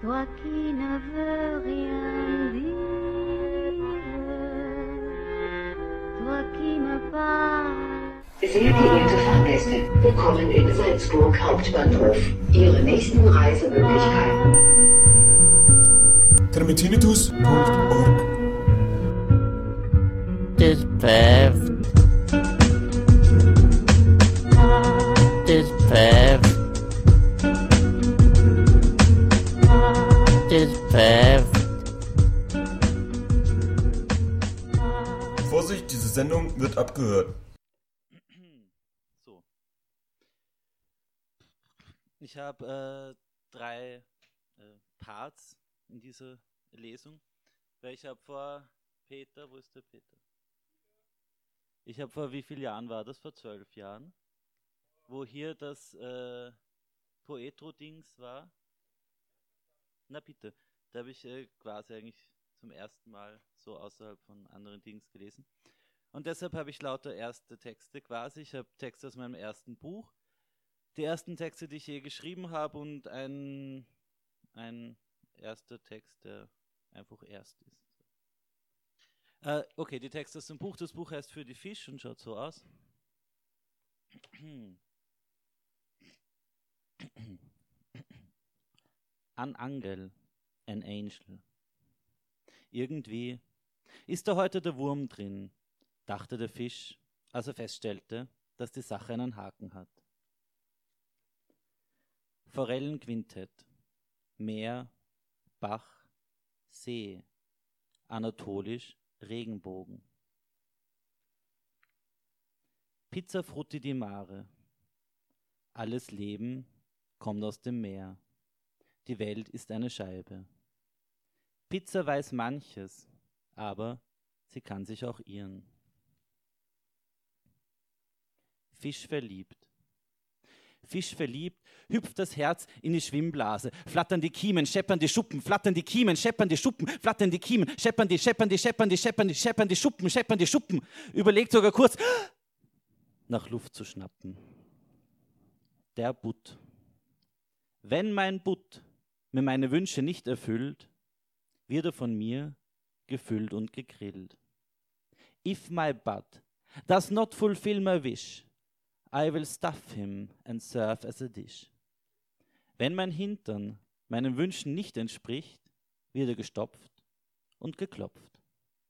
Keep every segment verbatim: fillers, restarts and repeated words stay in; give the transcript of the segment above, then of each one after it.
toi qui ne veux rien dire, toi qui me parles. Sehr geehrte Fahrgäste, willkommen in Salzburg Hauptbahnhof. Ihre nächsten Reisemöglichkeiten. termitinitus punkt org. Das pfeift. Das pfeift. Das pfeift. Vorsicht, diese Sendung wird abgehört. So. Ich habe äh, drei äh, Parts in dieser Lesung, weil ich habe vor Peter, wo ist der Peter? Ich habe vor wie vielen Jahren war das? Vor zwölf Jahren, wo hier das äh, Poetro-Dings war. Na bitte, da habe ich äh, quasi eigentlich zum ersten Mal so außerhalb von anderen Dings gelesen. Und deshalb habe ich lauter erste Texte quasi. Ich habe Texte aus meinem ersten Buch, die ersten Texte, die ich je geschrieben habe und ein, ein erster Text, der einfach erst ist. Äh, okay, die Texte aus dem Buch. Das Buch heißt Für die Fisch und schaut so aus. An Angel, an Angel. Irgendwie ist da heute der Wurm drin, dachte der Fisch, als er feststellte, dass die Sache einen Haken hat. Forellenquintett, Meer, Bach, See, anatolisch Regenbogen. Pizza frutti di mare, alles Leben kommt aus dem Meer, die Welt ist eine Scheibe. Pizza weiß manches, aber sie kann sich auch irren. Fisch verliebt. Fisch verliebt, hüpft das Herz in die Schwimmblase, flattern die Kiemen, scheppern die Schuppen, flattern die Kiemen, scheppern die Schuppen, flattern die Kiemen, scheppern die, scheppern die, scheppern die, scheppern die, scheppern die Schuppen, scheppern die Schuppen, überlegt sogar kurz, nach Luft zu schnappen. Der Butt. Wenn mein Butt mir meine Wünsche nicht erfüllt, wird er von mir gefüllt und gegrillt. If my butt does not fulfill my wish, I will stuff him and serve as a dish. Wenn mein Hintern meinen Wünschen nicht entspricht, wird er gestopft und geklopft.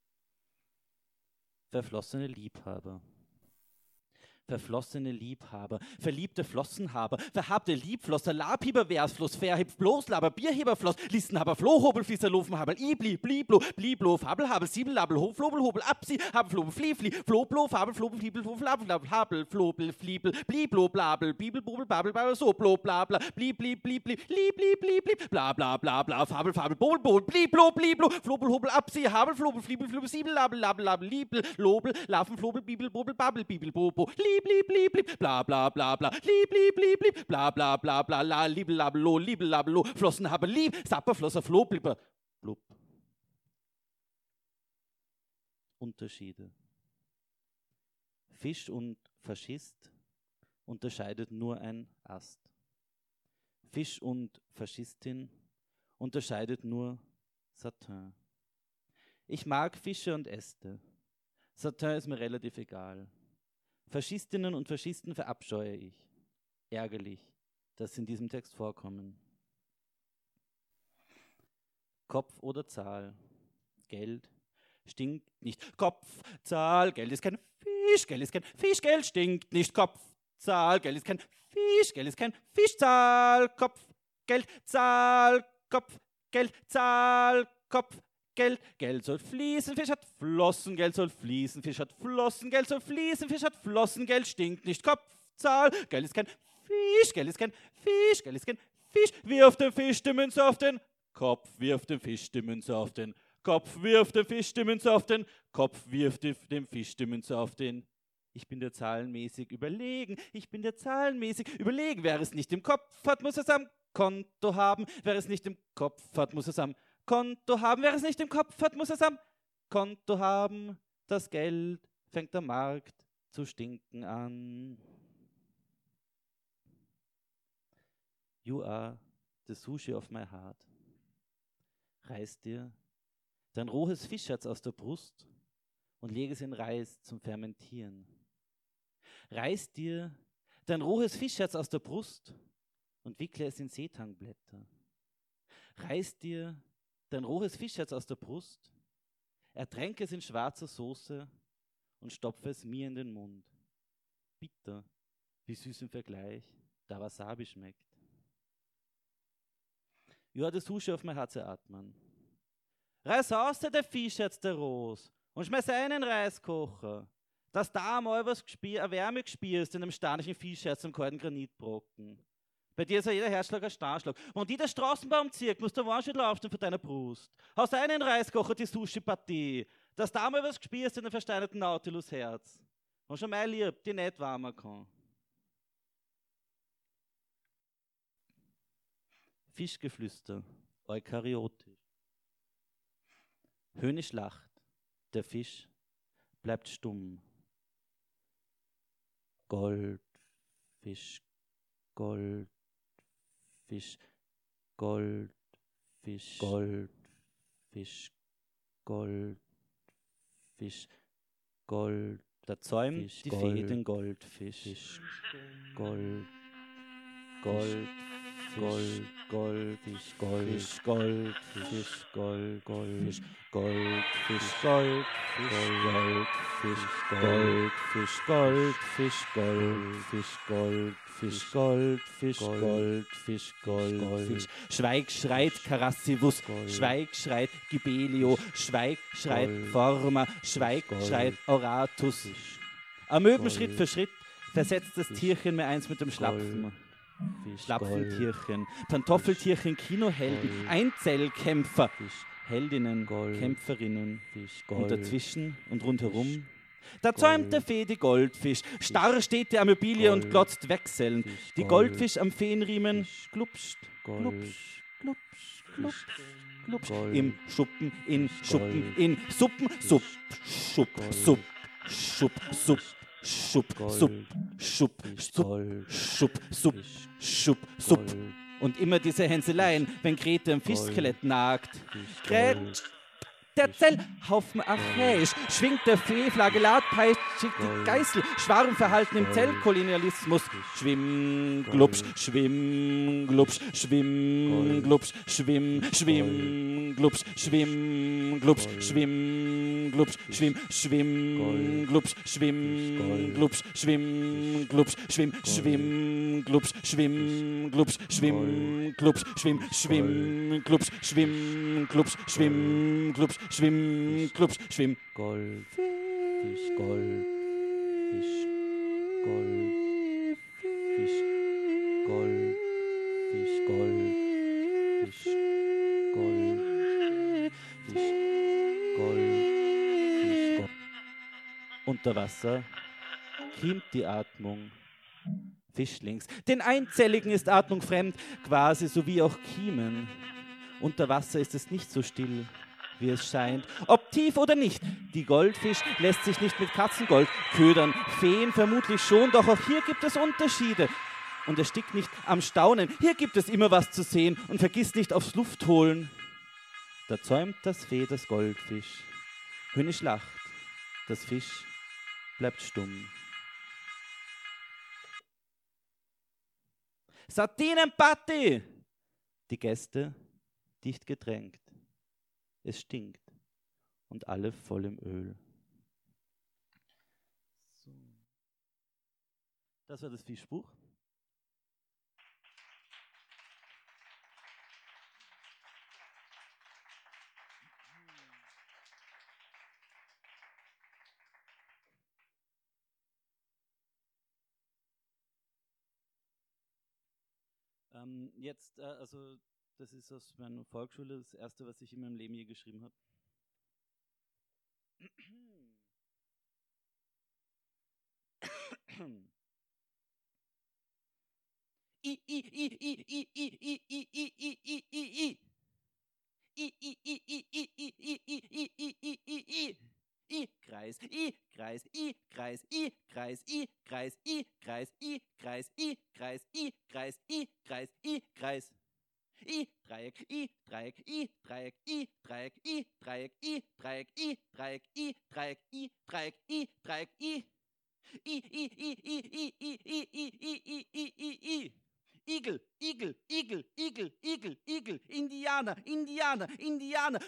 Verflossene Liebhaber. Verflossene Liebhaber, verliebte Flossenhaber, verhabte Liebflosser, Labhieber, Versfloss, Verhib, Bloßlaber, Bierheberfloss, Listenhaber, Flohhobel, Fließer, Lofenhaber, Ibli, Bliblo, Bliblo, Fabelhabel, Siebellabel, Hoflobel, Hobel, Absi, Habelflobel, Fliefli, Floblo, Fabel, Flobel, Fliebel, Flobel, Habel, Habel, Flobel, Fliebel, Bliblo, Blabel, Bibel, Bobel, Babel, Babel, so, Blo, Blabla, Blib, Blib, Blib, Blib, Blib, Blib, Blib, Blib, Bla, Bla, Bla, Bla, Fabel, Fabel, Bobel, Bobel, Bliblo, Bliblo, Flobel, Hobel, Absi, Habel, Flobel, Fliebel, Flobel, Siebellabel, Label, Label, Liebel, Lobel, Lafen, Flobel, Bibel, Bobel, Babel, Bibel, Bobo, Lieb, Lieb, Lieb, Lieb, bla bla bla bla, lieb, lieb, lieb, lieb, bla bla bla bla, la, liebel, label, lo, liebel, label, lo, Flossen habe lieb, Sapper, Flosser, Floh, blipper, blub. Unterschiede. Fisch und Faschist unterscheidet nur ein Ast. Fisch und Faschistin unterscheidet nur Satin. Ich mag Fische und Äste. Satin ist mir relativ egal. Faschistinnen und Faschisten verabscheue ich. Ärgerlich, dass sie in diesem Text vorkommen. Kopf oder Zahl. Geld stinkt nicht. Kopf, Zahl, Geld ist kein Fisch, Geld ist kein Fisch, Geld stinkt nicht. Kopf, Zahl, Geld ist kein Fisch, Geld ist kein Fisch, Zahl, Kopf, Geld, Zahl, Kopf, Geld, Zahl, Kopf, Geld, Geld soll fließen, Fisch hat Flossen, Geld soll fließen, Fisch hat Flossen, Geld soll fließen, Fisch hat Flossen, Geld stinkt nicht, Kopf, Zahl, Geld ist kein Fisch, Geld ist kein Fisch, Geld ist kein Fisch, wirf den Fisch die Münze auf den Kopf, wirf den Fisch die Münze auf den Kopf, wirf den Fisch die Münze auf den Kopf, wirf dem Fisch die Münze auf den. Ich bin dir zahlenmäßig überlegen, ich bin dir zahlenmäßig überlegen, wer es nicht im Kopf hat, muss es am Konto haben, wer es nicht im Kopf hat, muss es am Konto haben, wer es nicht im Kopf hat, muss es am Konto haben. Das Geld fängt am Markt zu stinken an. You are the sushi of my heart. Reiß dir dein rohes Fischherz aus der Brust und lege es in Reis zum Fermentieren. Reiß dir dein rohes Fischherz aus der Brust und wickle es in Seetangblätter. Reiß dir dein rohes Fischherz aus der Brust, ertränke es in schwarzer Soße und stopfe es mir in den Mund. Bitter, wie süß im Vergleich, da Wasabi schmeckt. Ja, das Husche auf mein Herz atmen. Reiß aus der Fischherz der Ros und schmeiß einen Reiskocher, dass da mal was gespier, eine Wärme gespierst in dem stanigen Fischherz am kalten Granitbrocken. Bei dir ist ja jeder Herzschlag ein Starschlag. Und die der Straßenbaum zirkt, musst du Warnschüttel aufstehen von deiner Brust. Haust einen Reiskocher, die Sushi-Partie, dass da mal was gespierst in dem versteinerten Nautilus-Herz. Und schon mein Lieb, die nicht warmer kann. Fischgeflüster, eukaryotisch. Höhnisch lacht, der Fisch bleibt stumm. Goldfisch, Goldfisch, Goldfisch, Goldfisch, Goldfisch, Gold. Da zäumt die Fee den Goldfisch. Gold, Gold, Gold, Goldfisch, Goldfisch, Goldfisch, Gold, Goldfisch, Goldfisch, Goldfisch, Goldfisch, Goldfisch, Goldfisch, Goldfisch, Goldfisch, Goldfisch, Goldfisch. Schweig schreit Carassivus, Schweig schreit Gibelio, Schweig schreit Forma, Schweig schreit Oratus. Amöben Schritt für Schritt versetzt das Tierchen mehr eins mit dem Schlapfen. Schlapfentierchen, Pantoffeltierchen, Kinohelden, Einzellkämpfer, Heldinnen, Kämpferinnen und dazwischen und rundherum. Da zäumt der Fee die Goldfisch, starr steht die Amöbilie und glotzt wechselnd. Die Goldfisch am Feenriemen glupscht, glupscht, glupscht, glupscht, glupscht. Im Schuppen, in Schuppen, in Suppen, Supp, Schupp, Supp, Schupp, Supp. Schupp, Supp, Schupp, Supp, Schupp, Supp, Schupp, Supp. Und immer diese Hänseleien, wenn Grete am Fischskelett nagt. Grete, der Zellhaufen archäisch, schwingt der Fee, Flagellat, peitscht die Geißel, Schwarmverhalten im Zellkolonialismus. Schwimm, glupsch, schwimm, glupsch, schwimm, glupsch, schwimm, schwimm, glupsch, schwimm, glupsch, schwimm, glupsch, schwimm, schwimm, glupsch, schwimm, glupsch, schwimm, glupsch, schwimm, schwimm, glupsch, schwimm, glupsch, schwimm, glupsch, schwimm, schwimm, glupsch, schwimm, glupsch, schwimm, glupsch, schwimm, glupsch, schwimm. Goldfisch, Goldfisch, Goldfisch, Goldfisch, Goldfisch, Goldfisch, Goldfisch. Unter Wasser kiemt die Atmung Fischlings. Den Einzelligen ist Atmung fremd, quasi so wie auch Kiemen. Unter Wasser ist es nicht so still, wie es scheint, ob tief oder nicht. Die Goldfisch lässt sich nicht mit Katzengold ködern, Feen vermutlich schon, doch auch hier gibt es Unterschiede. Und erstickt nicht am Staunen, hier gibt es immer was zu sehen und vergiss nicht aufs Luftholen. Da zäumt das Fee das Goldfisch, höhnisch lacht, das Fisch bleibt stumm. Sardinenparty! Die Gäste dicht gedrängt. Es stinkt und alle voll im Öl. So. Das war das Fischbuch. Ähm, jetzt, äh, also das ist aus meiner Volksschule das erste, was ich in meinem Leben je geschrieben habe. I, I, I, I, I, I, I, I, I, I, I, I. I, I, I, I, I, I, I, I, I, I, I, I, I. I, Kreis, I, Kreis, I, Kreis, I, Kreis, I, Kreis, I, Kreis, I, Kreis, I, Kreis, I, Kreis, I, Kreis, I, Kreis. I, Dreieck, I, Dreieck, I, Dreieck, I, Dreieck, I, Dreieck, I, Dreieck, I, Dreieck, I, Dreieck, I, Dreieck, I, Dreieck, I. I, I, I, I, I, I, I, I, I, I, I, I. Igel, Igel, Igel, Igel, Igel, Igel, Indianer, Indianer, Indianer.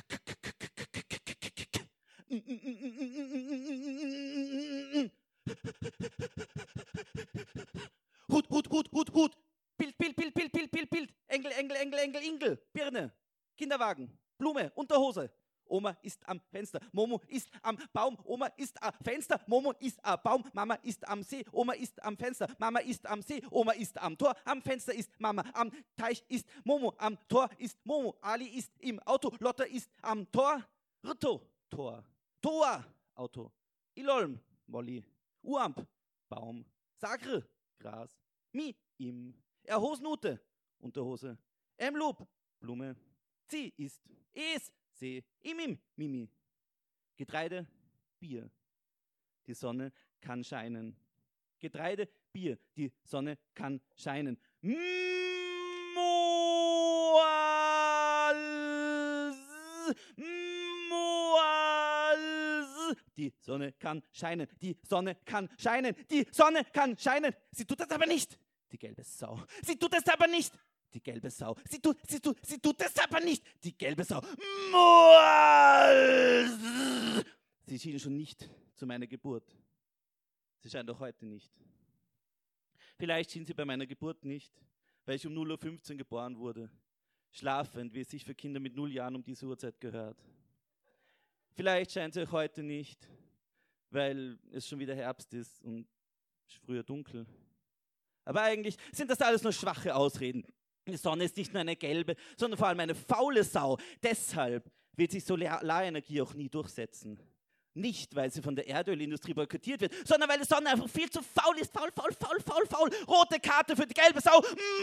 Hut, Hut, Hut, Hut, Hut. Bild, Bild, Bild, Bild, Bild, Bild, Bild. Engel, Engel, Engel, Engel, Ingel. Birne, Kinderwagen, Blume, Unterhose. Oma ist am Fenster, Momo ist am Baum, Oma ist am Fenster, Momo ist am Baum, Mama ist am See, Oma ist am Fenster, Mama ist am See, Oma ist am Tor, am Fenster ist Mama, am Teich ist Momo, am Tor ist Momo, Ali ist im Auto, Lotta ist am Tor, Rito, Tor, Tor, Auto, Ilolm, Molly, Uamp, Baum, Sagre, Gras, Mi, Im, Erhosnute, Unterhose, Emloop, Blume, Sie ist, Es, See, Imim, Mimi. Getreide, Bier. Die Sonne kann scheinen. Getreide, Bier. Die Sonne kann scheinen. Moals, Moals. Die Sonne kann scheinen. Die Sonne kann scheinen. Die Sonne kann scheinen. Sie tut das aber nicht. Die gelbe Sau. Sie tut das aber nicht. Die gelbe Sau. Sie tut, sie tut, sie tut es aber nicht. Die gelbe Sau. Sie schien schon nicht zu meiner Geburt. Sie scheint auch heute nicht. Vielleicht schien sie bei meiner Geburt nicht, weil ich um null Uhr fünfzehn geboren wurde. Schlafend, wie es sich für Kinder mit null Jahren um diese Uhrzeit gehört. Vielleicht scheint sie auch heute nicht, weil es schon wieder Herbst ist und früher dunkel. Aber eigentlich sind das alles nur schwache Ausreden. Die Sonne ist nicht nur eine gelbe, sondern vor allem eine faule Sau. Deshalb wird sich Solarenergie auch nie durchsetzen. Nicht, weil sie von der Erdölindustrie boykottiert wird, sondern weil die Sonne einfach viel zu faul ist. Faul, faul, faul, faul, faul. Rote Karte für die gelbe Sau.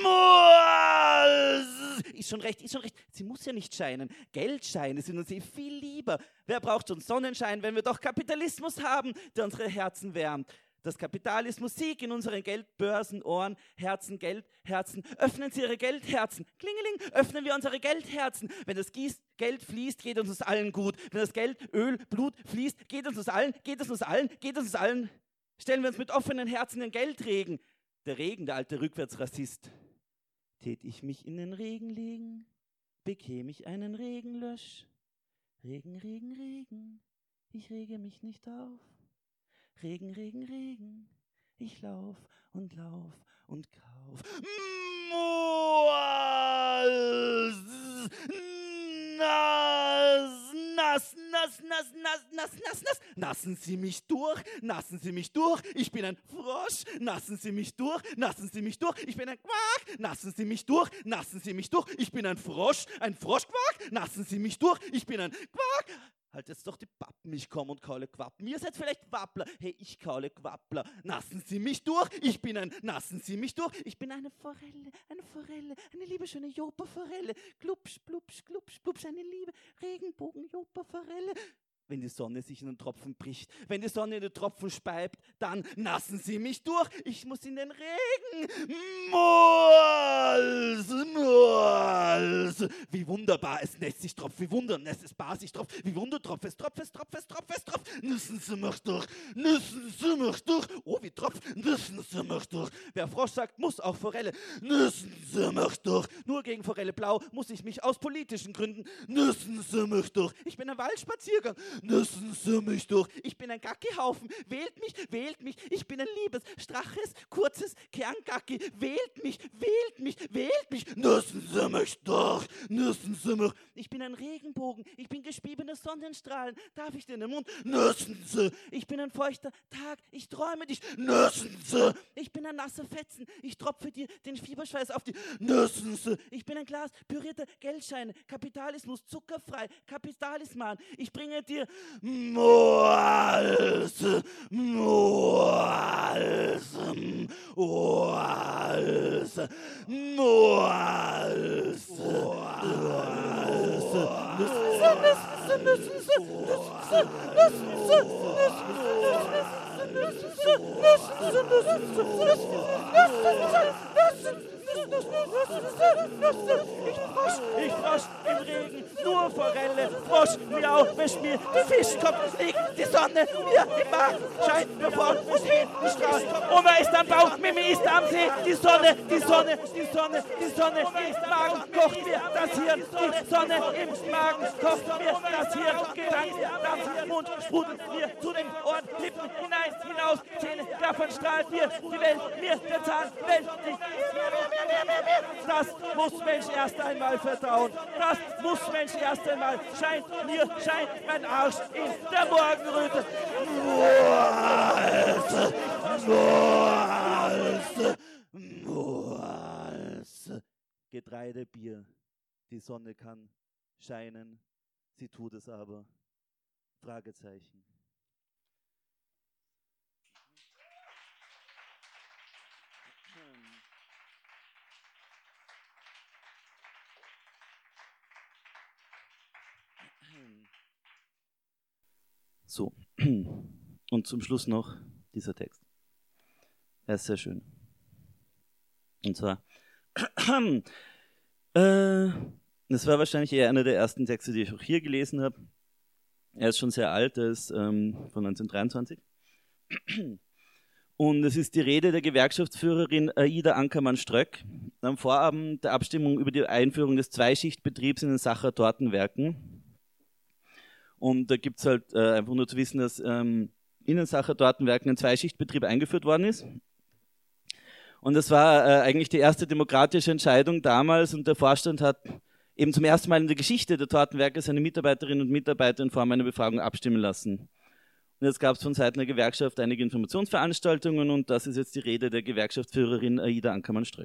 Ist schon recht, ist schon recht. Sie muss ja nicht scheinen. Geldscheine sind uns eh viel lieber. Wer braucht schon Sonnenschein, wenn wir doch Kapitalismus haben, der unsere Herzen wärmt? Das Kapital ist Musik in unseren Geldbörsen, Ohren, Herzen, Geld, Herzen. Öffnen Sie Ihre Geldherzen. Klingeling, öffnen wir unsere Geldherzen. Wenn das Geld fließt, geht uns uns allen gut. Wenn das Geld, Öl, Blut fließt, geht uns uns allen, geht es uns allen, geht es uns allen. Stellen wir uns mit offenen Herzen den Geldregen. Der Regen, der alte Rückwärtsrassist. Tät ich mich in den Regen legen, bekäme ich einen Regenlösch. Regen, Regen, Regen, ich rege mich nicht auf. Regen, Regen, Regen, ich lauf und lauf und kauf. Moals, nass, nass, nass, nass, nass, nass, nass, nass. Nassen Sie mich durch, nassen Sie mich durch, ich bin ein Frosch. Nassen Sie mich durch, nassen Sie mich durch, ich bin ein Quack. Nassen Sie mich durch, nassen Sie mich durch, ich bin ein Frosch, ein Froschquack. Nassen Sie mich durch, ich bin ein Quack. Halt jetzt doch die Pappen, ich komme und kaule Quappen. Ihr seid vielleicht Wappler, hey, ich kaule Quappler. Nassen Sie mich durch, ich bin ein, nassen Sie mich durch. Ich bin eine Forelle, eine Forelle, eine liebe schöne Joperforelle. Klupsch, plupsch, klupsch, plupsch, eine liebe Regenbogen-Joperforelle. Wenn die Sonne sich in den Tropfen bricht, wenn die Sonne in den Tropfen speibt, dann nassen Sie mich durch, ich muss in den Regen. Moals, Moals. Wie wunderbar, es nässt sich tropft, wie wunderbar, es bar sich tropft, wie wunder tropft, es tropft, es tropft, es tropft, es tropft. Nüssen Sie mich durch, nüssen Sie mich durch. Oh, wie tropft, nüssen Sie mich durch. Wer Frosch sagt, muss auch Forelle. Nüssen Sie mich durch. Nur gegen Forelle Blau muss ich mich aus politischen Gründen, nüssen Sie mich durch. Ich bin ein Waldspaziergang. Nüssen Sie mich durch. Ich bin ein Gackihaufen. Wählt mich, wählt mich. Ich bin ein liebes, straches, kurzes Kerngacki. Wählt mich, wählt mich, wählt mich. Nüssen Sie mich durch. Nüssen Sie mich. Ich bin ein Regenbogen. Ich bin gespiebene Sonnenstrahlen. Darf ich dir in den Mund? Nüssen Sie. Ich bin ein feuchter Tag. Ich träume dich. Nüssen Sie. Ich bin ein nasser Fetzen. Ich tropfe dir den Fieberschweiß auf die Nüssen Sie. Ich bin ein Glas pürierter Geldscheine. Kapitalismus, zuckerfrei. Kapitalisman. Ich bringe dir Moals, Moals, Moals, Moals, Moals. Nüssen Ich frosch, ich frosch im Regen, nur Forelle, Frosch, miau, wäsch mir, der Fischkopf liegt, die Sonne mir im Magen, scheint mir vor, muss hin, die Straße, Oma ist am Bauch, Mimi ist am See, die Sonne, die Sonne, die Sonne, die Sonne im Magen, kocht mir das Hirn, die Sonne im Magen, kocht mir das Hirn, Gedanken, Dampf, Mund, sprudelt mir zu den Ohren, Lippen, hinein, hinaus, Zähne, klappern, strahlt mir, die Welt, mir, der Zahn, Welt, die, das muss Mensch erst einmal vertrauen, das muss Mensch erst einmal, scheint mir, scheint mein Arsch in der Morgenröte. Moals, Moals, Moals. Getreide, Bier, die Sonne kann scheinen, sie tut es aber. Fragezeichen. So, und zum Schluss noch dieser Text. Er ist sehr schön. Und zwar, äh, das war wahrscheinlich eher einer der ersten Texte, die ich auch hier gelesen habe. Er ist schon sehr alt, er ist ähm, von neunzehnhundertdreiundzwanzig. Und es ist die Rede der Gewerkschaftsführerin Aida Ankermann-Ströck am Vorabend der Abstimmung über die Einführung des Zweischichtbetriebs in den Sacher Tortenwerken. Und da gibt es halt äh, einfach nur zu wissen, dass ähm, in den Sacher Tortenwerken ein Zweischichtbetrieb eingeführt worden ist. Und das war äh, eigentlich die erste demokratische Entscheidung damals und der Vorstand hat eben zum ersten Mal in der Geschichte der Tortenwerke seine Mitarbeiterinnen und Mitarbeiter in Form einer Befragung abstimmen lassen. Und jetzt gab es von Seiten der Gewerkschaft einige Informationsveranstaltungen und das ist jetzt die Rede der Gewerkschaftsführerin Aida Ankermann-Ströck.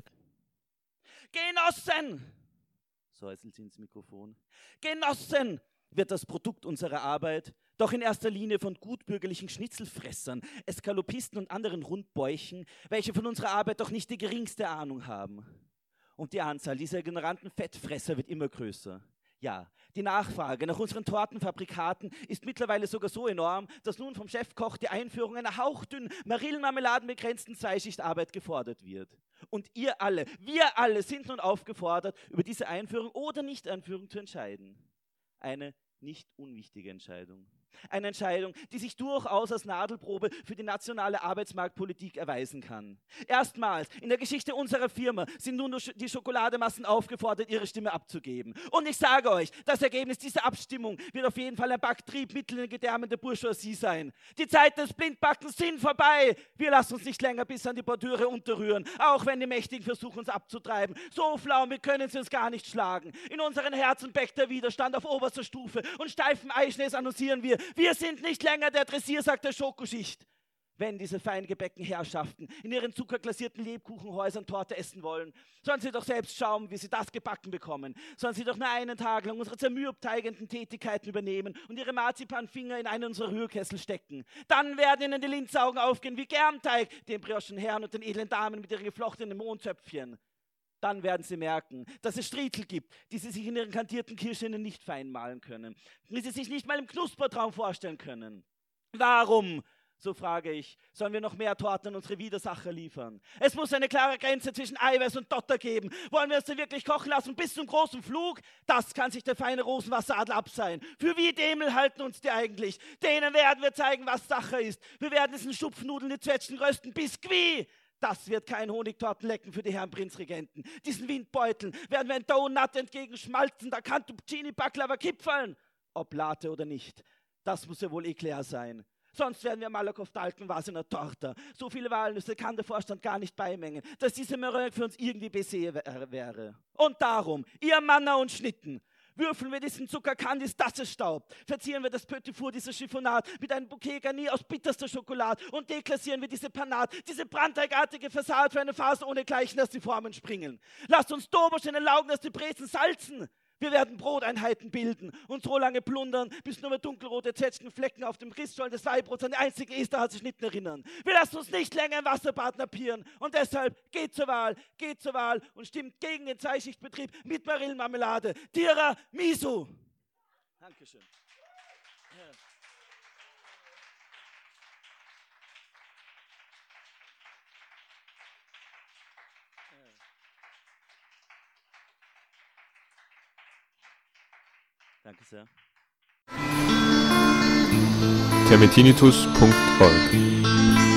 Genossen! Säuselt sie ins Mikrofon. Genossen! Wird das Produkt unserer Arbeit doch in erster Linie von gutbürgerlichen Schnitzelfressern, Eskalopisten und anderen Rundbäuchen, welche von unserer Arbeit doch nicht die geringste Ahnung haben. Und die Anzahl dieser ignoranten Fettfresser wird immer größer. Ja, die Nachfrage nach unseren Tortenfabrikaten ist mittlerweile sogar so enorm, dass nun vom Chefkoch die Einführung einer hauchdünnen, marillenmarmeladenbegrenzten Zweischichtarbeit gefordert wird. Und ihr alle, wir alle sind nun aufgefordert, über diese Einführung oder Nicht-Einführung zu entscheiden. Eine nicht unwichtige Entscheidung. Eine Entscheidung, die sich durchaus als Nadelprobe für die nationale Arbeitsmarktpolitik erweisen kann. Erstmals in der Geschichte unserer Firma sind nun die Schokolademassen aufgefordert, ihre Stimme abzugeben. Und ich sage euch, das Ergebnis dieser Abstimmung wird auf jeden Fall ein Backtriebmittel in den Gedärmen der Bourgeoisie sein. Die Zeiten des Blindbackens sind vorbei. Wir lassen uns nicht länger bis an die Bordüre unterrühren, auch wenn die Mächtigen versuchen, uns abzutreiben. So flaumig können sie uns gar nicht schlagen. In unseren Herzen bäckt der Widerstand auf oberster Stufe und steifen Eischnäs annoncieren wir, wir sind nicht länger der Dressiersack der Schokoschicht. Wenn diese feingebäckten Herrschaften in ihren zuckerglasierten Lebkuchenhäusern Torte essen wollen, sollen sie doch selbst schauen, wie sie das gebacken bekommen. Sollen sie doch nur einen Tag lang unsere zermürbteigenden Tätigkeiten übernehmen und ihre Marzipanfinger in einen unserer Rührkessel stecken. Dann werden ihnen die Linzaugen aufgehen wie Germteig, den briochen Herren und den edlen Damen mit ihren geflochtenen Mohnzöpfchen. Dann werden sie merken, dass es Striezel gibt, die sie sich in ihren kantierten Kirschenen nicht fein malen können, die sie sich nicht mal im Knuspertraum vorstellen können. Warum, so frage ich, sollen wir noch mehr Torten an unsere Widersacher liefern? Es muss eine klare Grenze zwischen Eiweiß und Dotter geben. Wollen wir uns denn wirklich kochen lassen bis zum großen Flug? Das kann sich der feine Rosenwasseradler abseihen. Für wie Dämel halten uns die eigentlich? Denen werden wir zeigen, was Sache ist. Wir werden diesen Schupfnudeln die Zwetschgen rösten. Biskuit! Das wird kein Honigtortenlecken für die Herren Prinzregenten. Diesen Windbeuteln werden wir ein Donut entgegenschmalzen, da kann Tupcini Baklava kipfeln. Ob Latte oder nicht, das muss ja wohl eh klar sein. Sonst werden wir Malakoff Dalken was in der Torte. So viele Walnüsse kann der Vorstand gar nicht beimengen, dass diese Meringue für uns irgendwie Baiser wäre. Und darum, ihr Manner und Schnitten, würfeln wir diesen Zuckerkandis Dassestaub, verzieren wir das Petit Four, dieses Chiffonat, mit einem Bouquet Garni aus bitterster Schokolade und deklassieren wir diese Panade, diese brandteigartige Fassade für eine Phase ohne Gleichen, dass die Formen springen. Lasst uns Dobersch in den Laugen, dass die Brezen salzen. Wir werden Broteinheiten bilden und so lange plundern, bis nur mehr dunkelrote Zwetschgenflecken auf dem Rissstollen des Weihbrots an die einzigen Esterhazy-Schnitten erinnern. Wir lassen uns nicht länger im Wasserbad napieren und deshalb geht zur Wahl, geht zur Wahl und stimmt gegen den Zweischichtbetrieb mit Marillenmarmelade. Tira Misu! Dankeschön. Ja. Danke sehr. termitinitus punkt org